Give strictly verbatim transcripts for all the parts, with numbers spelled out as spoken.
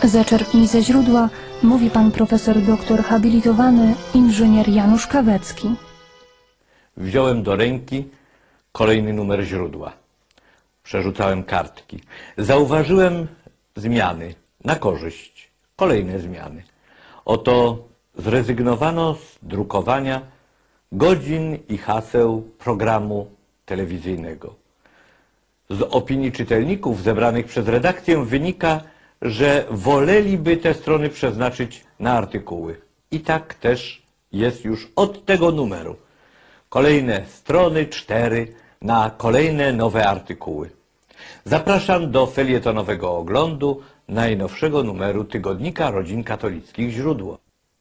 Zaczerpnij ze źródła, mówi pan profesor doktor habilitowany inżynier Janusz Kawecki. Wziąłem do ręki kolejny numer źródła. Przerzucałem kartki. Zauważyłem zmiany na korzyść. Kolejne zmiany. Oto zrezygnowano z drukowania godzin i haseł programu telewizyjnego. Z opinii czytelników zebranych przez redakcję wynika, że woleliby te strony przeznaczyć na artykuły. I tak też jest już od tego numeru. Kolejne strony, cztery, na kolejne nowe artykuły. Zapraszam do felietonowego oglądu najnowszego numeru tygodnika Rodzin Katolickich Źródło.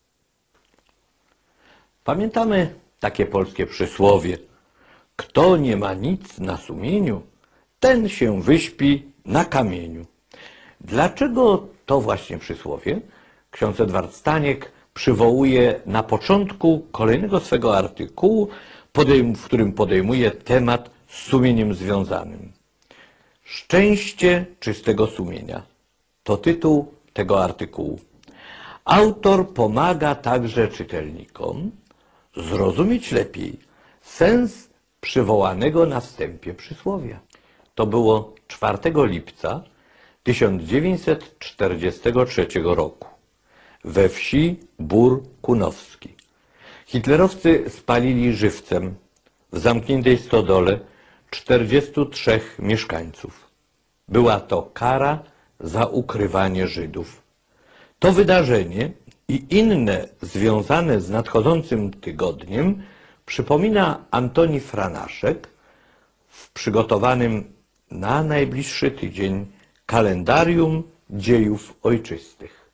Pamiętamy takie polskie przysłowie: kto nie ma nic na sumieniu, ten się wyśpi na kamieniu. Dlaczego to właśnie przysłowie ksiądz Edward Staniek przywołuje na początku kolejnego swego artykułu, w którym podejmuje temat z sumieniem związanym? Szczęście czystego sumienia to tytuł tego artykułu. Autor pomaga także czytelnikom zrozumieć lepiej sens przywołanego na wstępie przysłowia. To było czwartego lipca tysiąc dziewięćset czterdziestego trzeciego roku we wsi Bór Kunowski. Hitlerowcy spalili żywcem w zamkniętej stodole czterdziestu trzech mieszkańców. Była to kara za ukrywanie Żydów. To wydarzenie i inne związane z nadchodzącym tygodniem przypomina Antoni Franaszek w przygotowanym na najbliższy tydzień kalendarium dziejów ojczystych.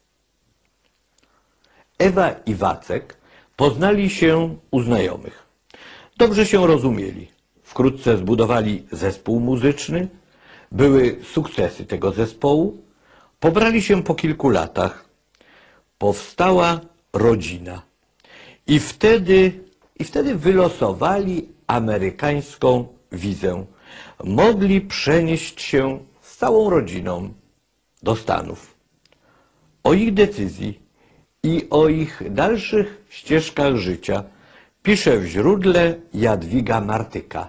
Ewa i Wacek poznali się u znajomych. Dobrze się rozumieli. Wkrótce zbudowali zespół muzyczny. Były sukcesy tego zespołu. Pobrali się po kilku latach. Powstała rodzina. I wtedy, i wtedy wylosowali amerykańską wizę. Mogli przenieść się z całą rodziną do Stanów. O ich decyzji i o ich dalszych ścieżkach życia pisze w źródle Jadwiga Martyka.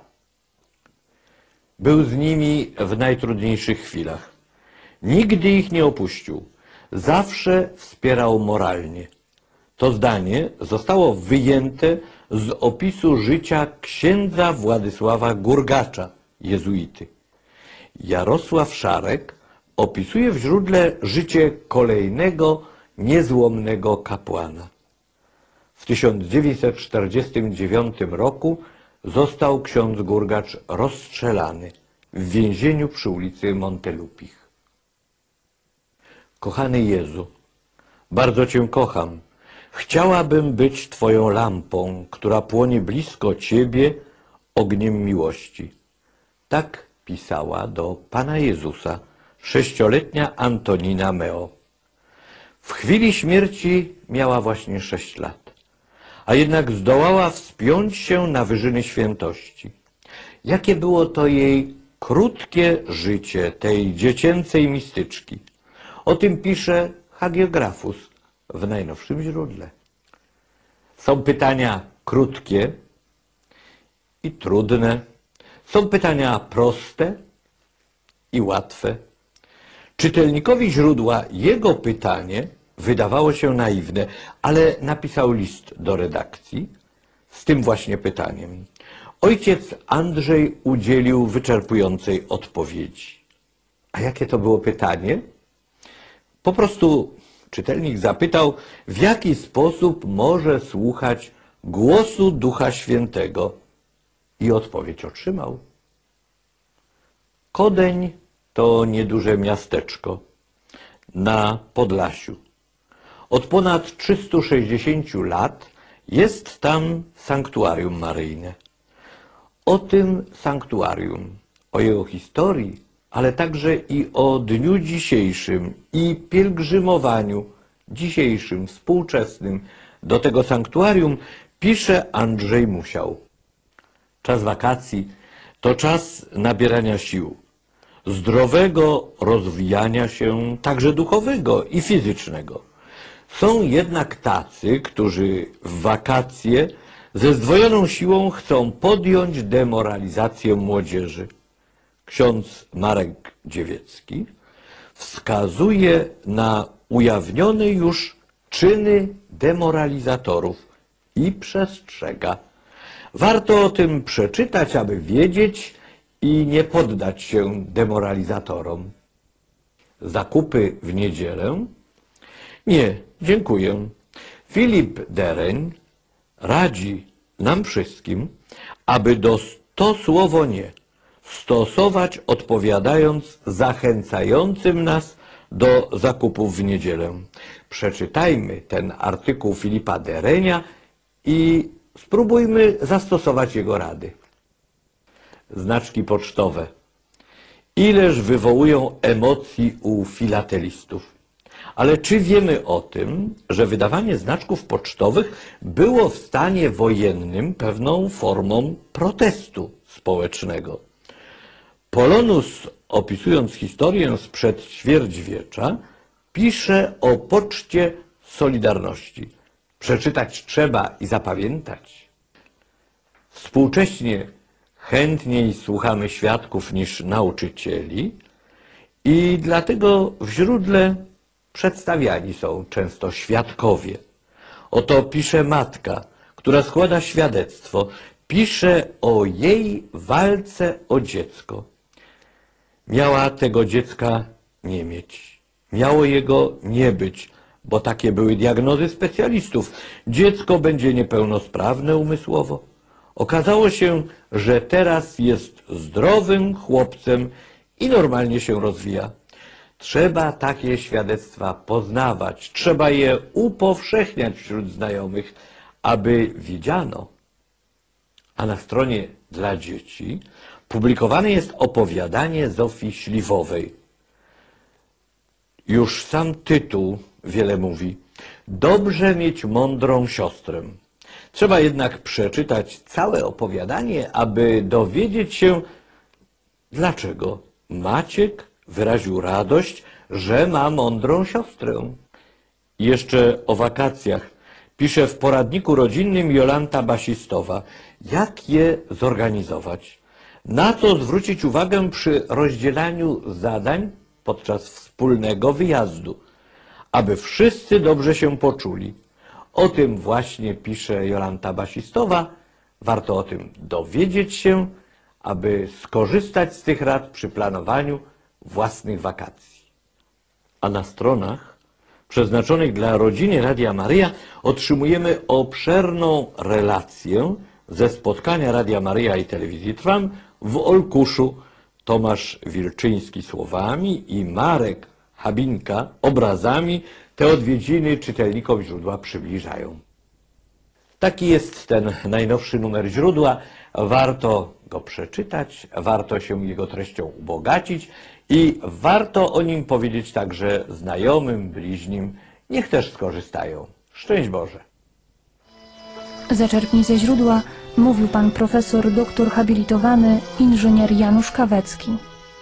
Był z nimi w najtrudniejszych chwilach. Nigdy ich nie opuścił. Zawsze wspierał moralnie. To zdanie zostało wyjęte z opisu życia księdza Władysława Gurgacza, jezuity. Jarosław Szarek opisuje w źródle życie kolejnego niezłomnego kapłana. W tysiąc dziewięćset czterdziestym dziewiątym roku został ksiądz Gurgacz rozstrzelany w więzieniu przy ulicy Montelupich. Kochany Jezu, bardzo Cię kocham. Chciałabym być Twoją lampą, która płonie blisko Ciebie ogniem miłości. Tak pisała do Pana Jezusa sześcioletnia Antonina Meo. W chwili śmierci miała właśnie sześć lat, a jednak zdołała wspiąć się na wyżyny świętości. Jakie było to jej krótkie życie, tej dziecięcej mistyczki? O tym pisze hagiografus w najnowszym źródle. Są pytania krótkie i trudne. Są pytania proste i łatwe. Czytelnikowi źródła jego pytanie wydawało się naiwne, ale napisał list do redakcji z tym właśnie pytaniem. Ojciec Andrzej udzielił wyczerpującej odpowiedzi. A jakie to było pytanie? Po prostu czytelnik zapytał, w jaki sposób może słuchać głosu Ducha Świętego. I odpowiedź otrzymał. Kodeń to nieduże miasteczko na Podlasiu. Od ponad trzystu sześćdziesięciu lat jest tam sanktuarium maryjne. O tym sanktuarium, o jego historii, ale także i o dniu dzisiejszym i pielgrzymowaniu dzisiejszym, współczesnym do tego sanktuarium pisze Andrzej Musiał. Czas wakacji to czas nabierania sił. zdrowego rozwijania się także duchowego i fizycznego. Są jednak tacy, którzy w wakacje ze zdwojoną siłą chcą podjąć demoralizację młodzieży. Ksiądz Marek Dziewiecki wskazuje na ujawnione już czyny demoralizatorów i przestrzega. Warto o tym przeczytać, aby wiedzieć i nie poddać się demoralizatorom. Zakupy w niedzielę? Nie, dziękuję. Filip Dereń radzi nam wszystkim, aby do to słowo nie stosować, odpowiadając zachęcającym nas do zakupów w niedzielę. Przeczytajmy ten artykuł Filipa Derenia i spróbujmy zastosować jego rady. Znaczki pocztowe. Ileż wywołują emocji u filatelistów. Ale czy wiemy o tym, że wydawanie znaczków pocztowych było w stanie wojennym pewną formą protestu społecznego? Polonus, opisując historię sprzed ćwierćwiecza, pisze o poczcie Solidarności. Przeczytać trzeba i zapamiętać. Współcześnie chętniej słuchamy świadków niż nauczycieli i dlatego w źródle przedstawiani są często świadkowie. Oto pisze matka, która składa świadectwo. Pisze o jej walce o dziecko. Miała tego dziecka nie mieć. Miało jego nie być, bo takie były diagnozy specjalistów. Dziecko będzie niepełnosprawne umysłowo. Okazało się, że teraz jest zdrowym chłopcem i normalnie się rozwija. Trzeba takie świadectwa poznawać, trzeba je upowszechniać wśród znajomych, aby widziano. A na stronie dla dzieci publikowane jest opowiadanie Zofii Śliwowej. Już sam tytuł wiele mówi. Dobrze mieć mądrą siostrę. Trzeba jednak przeczytać całe opowiadanie, aby dowiedzieć się, dlaczego Maciek wyraził radość, że ma mądrą siostrę. Jeszcze o wakacjach pisze w poradniku rodzinnym Jolanta Basistowa, jak je zorganizować, na co zwrócić uwagę przy rozdzielaniu zadań podczas wspólnego wyjazdu, aby wszyscy dobrze się poczuli. O tym właśnie pisze Jolanta Basistowa. Warto o tym dowiedzieć się, aby skorzystać z tych rad przy planowaniu własnych wakacji. A na stronach przeznaczonych dla rodziny Radia Maryja otrzymujemy obszerną relację ze spotkania Radia Maryja i Telewizji Trwam w Olkuszu. Tomasz Wilczyński słowami i Marek Habinka obrazami te odwiedziny czytelnikom źródła przybliżają. Taki jest ten najnowszy numer źródła. Warto go przeczytać, warto się jego treścią ubogacić i warto o nim powiedzieć także znajomym, bliźnim. Niech też skorzystają. Szczęść Boże. Zaczerpnij ze źródła, mówił pan profesor doktor habilitowany inżynier Janusz Kawecki.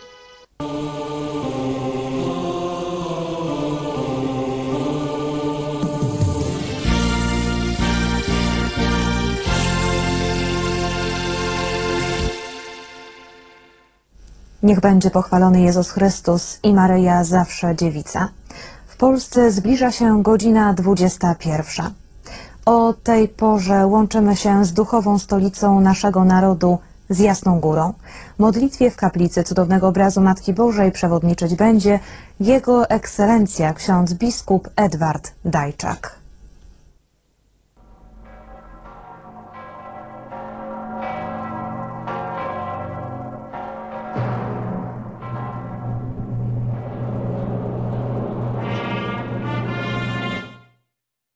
Niech będzie pochwalony Jezus Chrystus i Maryja zawsze dziewica. W Polsce zbliża się godzina dwudziesta pierwsza. O tej porze łączymy się z duchową stolicą naszego narodu, z Jasną Górą. Modlitwie w kaplicy cudownego obrazu Matki Bożej przewodniczyć będzie Jego Ekscelencja ksiądz biskup Edward Dajczak.